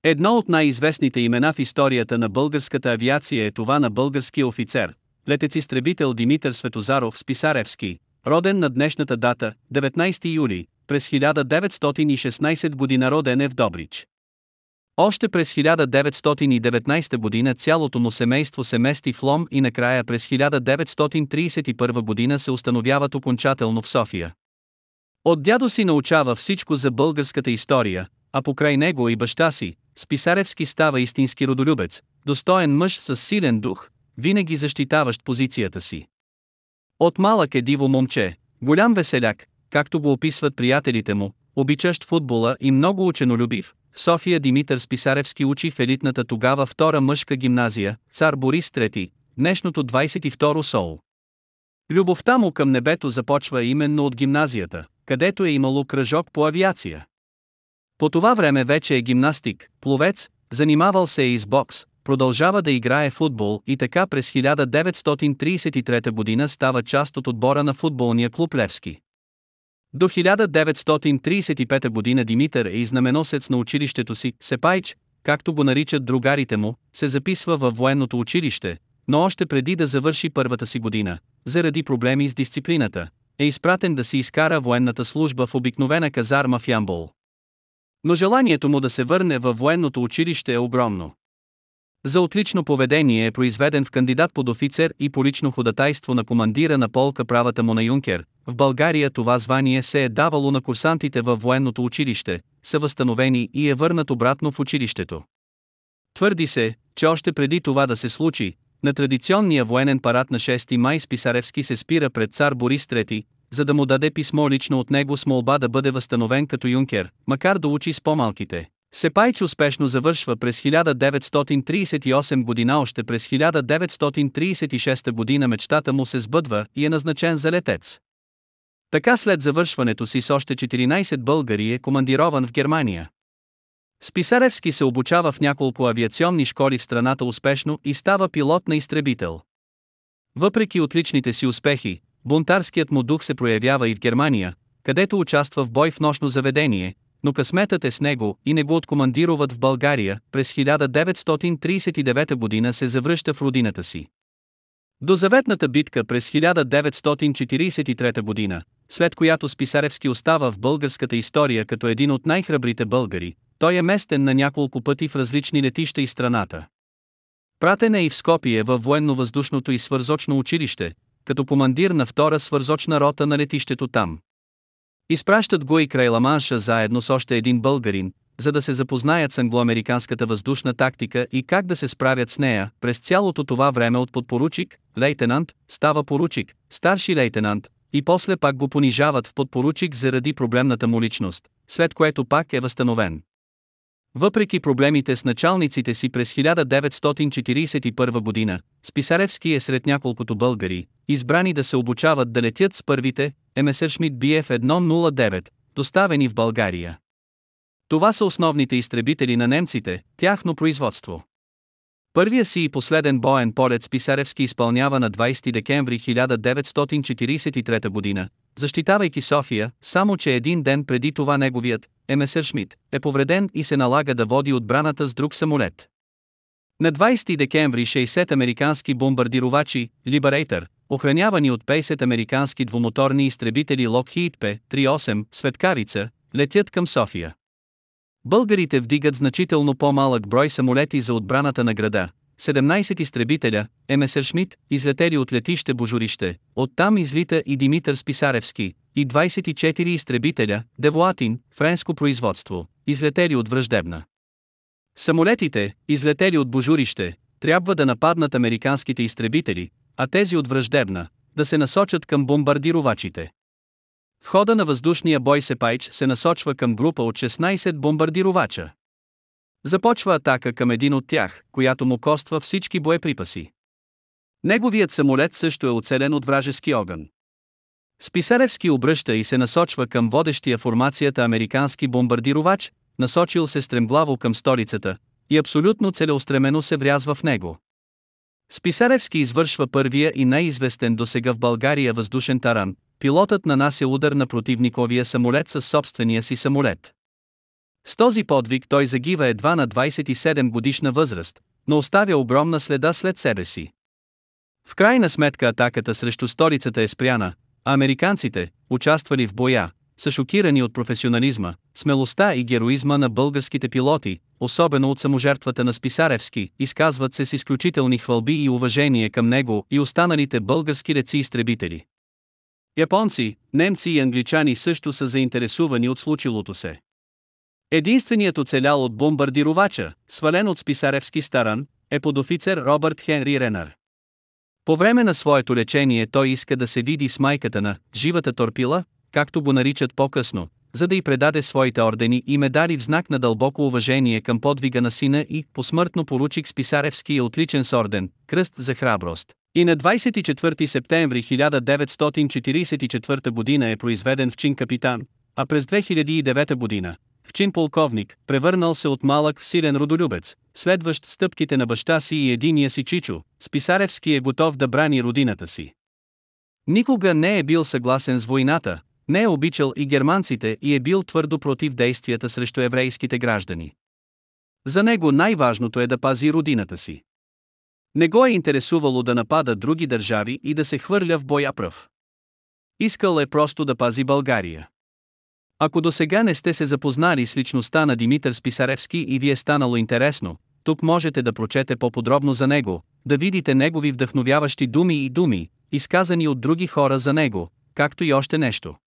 Едно от най-известните имена в историята на българската авиация е това на българския офицер, летец-изтребител Димитър Светозаров Списаревски, роден на днешната дата, 19 юли, през 1916 година, роден е в Добрич. Още през 1919 година цялото му семейство се мести в Лом и накрая през 1931 година се установяват окончателно в София. От дядо си научава всичко за българската история, а покрай него и баща си, Списаревски става истински родолюбец, достоен мъж с силен дух, винаги защитаващ позицията си. От малък е диво момче, голям веселяк, както го описват приятелите му, обичащ футбола и много ученолюбив. В София Димитър Списаревски учи в елитната тогава втора мъжка гимназия, Цар Борис III, днешното 22 СОУ. Любовта му към небето започва именно от гимназията, където е имало кръжок по авиация. По това време вече е гимнастик, пловец, занимавал се и с бокс, продължава да играе футбол и така през 1933 година става част от отбора на футболния клуб Левски. До 1935 година Димитър е и знаменосец на училището си, Сепайч, както го наричат другарите му, се записва във военното училище, но още преди да завърши първата си година, заради проблеми с дисциплината, е изпратен да си изкара военната служба в обикновена казарма в Ямбол. Но желанието му да се върне във военното училище е огромно. За отлично поведение е произведен в кандидат подофицер и по лично ходатайство на командира на полка правата му на Юнкер. В България това звание се е давало на курсантите във военното училище, са възстановени и е върнат обратно в училището. Твърди се, че още преди това да се случи, на традиционния военен парад на 6 май Списаревски се спира пред цар Борис III, за да му даде писмо лично от него с молба да бъде възстановен като юнкер, макар да учи с по-малките. Сепайч успешно завършва през 1938 година. Още през 1936 година мечтата му се сбъдва и е назначен за летец. Така след завършването си с още 14 българи е командирован в Германия. Списаревски се обучава в няколко авиационни школи в страната успешно и става пилот на изтребител. Въпреки отличните си успехи, бунтарският му дух се проявява и в Германия, където участва в бой в нощно заведение, но късметът е с него и не го откомандироват в България. През 1939 година се завръща в родината си. До заветната битка през 1943 година, след която Списаревски остава в българската история като един от най-храбрите българи, той е местен на няколко пъти в различни летища из страната. Пратен е и в Скопие във военно-въздушното и свързочно училище, като командир на втора свързочна рота на летището там. Изпращат го и край Ла-Манша заедно с още един българин, за да се запознаят с англоамериканската въздушна тактика и как да се справят с нея. През цялото това време от подпоручик, лейтенант, става поручик, старши лейтенант, и после пак го понижават в подпоручик заради проблемната му личност, след което пак е възстановен. Въпреки проблемите с началниците си през 1941 година, Списаревски е сред няколкото българи, избрани да се обучават да летят с първите Messerschmitt Bf 109, доставени в България. Това са основните изтребители на немците, тяхно производство. Първия си и последен боен полет Списаревски изпълнява на 20 декември 1943 година, защитавайки София, само че един ден преди това неговият Месершмит е повреден и се налага да води отбраната с друг самолет. На 20 декември 60 американски бомбардировачи Liberator, охранявани от 50 американски двумоторни изтребители Lockheed P-38 Светкарица, летят към София. Българите вдигат значително по-малък брой самолети за отбраната на града, 17 изтребителя, Месершмит, излетели от летище Божурище, оттам излита и Димитър Списаревски, и 24 изтребителя, Девоатин, френско производство, излетели от Враждебна. Самолетите, излетели от Божурище, трябва да нападнат американските изтребители, а тези от Враждебна, да се насочат към бомбардировачите. В хода на въздушния бой Сепайч се насочва към група от 16 бомбардировача. Започва атака към един от тях, която му коства всички боеприпаси. Неговият самолет също е оцелен от вражески огън. Списаревски обръща и се насочва към водещия формацията американски бомбардировач, насочил се стремглаво към столицата, и абсолютно целеустремено се врязва в него. Списаревски извършва първия и най-известен досега в България въздушен таран. Пилотът нанася удар на противниковия самолет със собствения си самолет. С този подвиг той загива едва на 27 годишна възраст, но оставя огромна следа след себе си. В крайна сметка атаката срещу столицата е спряна, а американците, участвали в боя, са шокирани от професионализма, смелостта и героизма на българските пилоти, особено от саможертвата на Списаревски, изказват се с изключителни хвалби и уважение към него и останалите български летци-изтребители. Японци, немци и англичани също са заинтересувани от случилото се. Единственият оцелял от бомбардировача, свален от Списаревски старан, е подофицер Робърт Хенри Ренър. По време на своето лечение той иска да се види с майката на «живата торпила», както го наричат по-късно, за да й предаде своите ордени и медали в знак на дълбоко уважение към подвига на сина и посмъртно поручик Списаревски е отличен с орден, кръст за храброст. И на 24 септември 1944 година е произведен в чин капитан, а през 2009 година в чин полковник, превърнал се от малък в силен родолюбец, следващ стъпките на баща си и единия си чичо, Списаревски е готов да брани родината си. Никога не е бил съгласен с войната, не е обичал и германците и е бил твърдо против действията срещу еврейските граждани. За него най-важното е да пази родината си. Не го е интересувало да напада други държави и да се хвърля в боя пръв. Искал е просто да пази България. Ако досега не сте се запознали с личността на Димитър Списаревски и ви е станало интересно, тук можете да прочете по-подробно за него, да видите негови вдъхновяващи думи, изказани от други хора за него, както и още нещо.